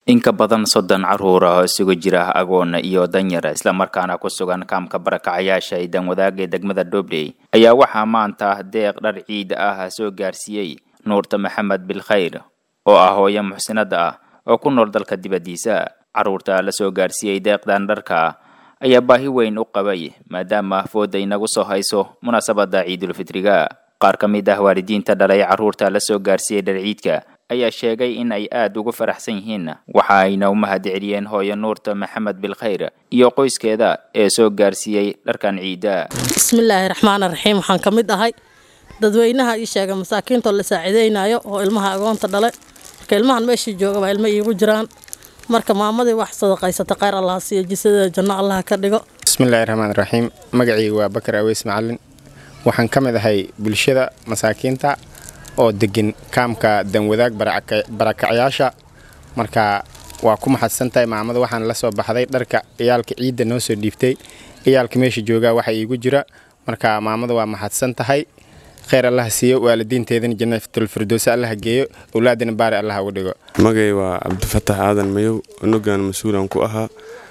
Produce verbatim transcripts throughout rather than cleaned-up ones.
in ka badan soddon caruur ah oo isugu jira agoon iyo danyar isla markaana ku sugan kaamka barakacayaasha ee danwadaag ee degmada Dobley ayaa waxaa maanta deeq dhar ciid ah soo gaarsiiyay Nuurta Maxamed Bilkhayr oo ah hooyo muxsinada ah oo ku nool dalka dibadiisa. Caruurta la soo gaarsiiyay deeqdan dharka ayaa baahi weyn u qabay maadaama fooday nagu soo hayso munaasabada Ciidul Fitriga. qaar ka mid ah waalidiinta dhalay caruurta la soo gaarsiiyay dhar ciidka ayaa sheegay in ay aad ugu faraxsan yihiin waxa ayna u mahadceliyeen hooyo Nuurta Maxamed Bilkhayr iyo qoyskeeda ee soo gaarsiiyay dharkan ciida. Bismillaahir Rahmaanir Rahiim. waxaan ka mid ahay dadweynaha ii sheegay masaakiinta la saacideynayo oo ilmaha agoonta dhalay marka ilmahan meeshii jooga waa ilmo iigu jiraan marka maamadii wax sadaqaysata khayr Allah siiyo jisada janno Allah ka dhigo. Bismillaahir Rahmaanir Rahiim. magacaygu waa Bakar Aweys Macallin. waxaan ka mid ahay bulshada masaakiinta oo degan kaamka danwadaag barakacayaasha marka waa ku mahadsantahay maamada waxaan la soo baxday dharka ciyaalka ciida noo soo dhiibtay ciyaalka meesha jooga waxa iigu jira marka maamada waa mahadsantahay khayr Allah siiyo waalidiinteedana jannatul firdaws Allah geeyo awlaadina baari Allah uga dhigo. magay waa Abdulfatah Aadan Mayow nugaan mas'uulan ku ahaa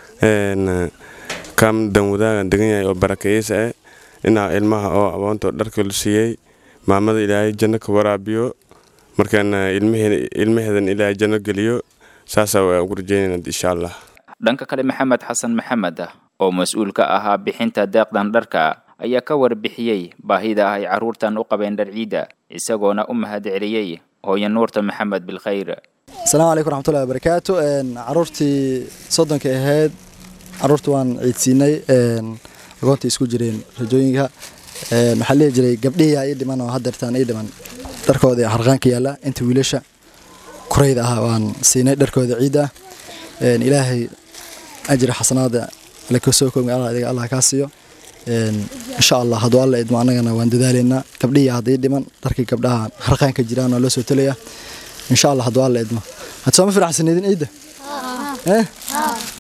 een kaam danwadaag degan yahay oo barakayaysa ina ilmaha oo awoonto dharka lu siiyay maamada Ilaahay janno ka waraabiyo markaana ilmaheeda ilmaheedan Ilaahay janno galiyo saasa waa ugu rajeynaa insha Allah. dhanka kale Maxamed Xasan Maxamed oo mas'uul ka ahaa bixinta deeqdan dharka ayaa ka warbixiyay baahida ay caruurtan u qabeen dhar ciida isagoona u mahadceliyay hooyo Nuurta Maxamed Bilkhayr. Assalaamu alaykum warahmatullaahi wabarakaatu. een caruurtii soddonka ahayd caruurtu waan ciidsinay een agoonta isku jireen rajooyinka een waxa la jiray gabdhiya ay dhiman oo hadartaan ay dhiman dharkooda harqaanka yaala inta wiilasha kurayda ah waan siinay dharkooda ciida een Ilaahay ajri xasanaada la ka soo koobay Allah Allah ka siiyo een insha Allah haduu alla idmo anagana waan dadaaleyna gabdhiya haday dhiman dharkii gabdhaha harqaanka jiraan oo la soo talaya insha Allah haduu alla idmo had soo ma faraxsanidin ciida eh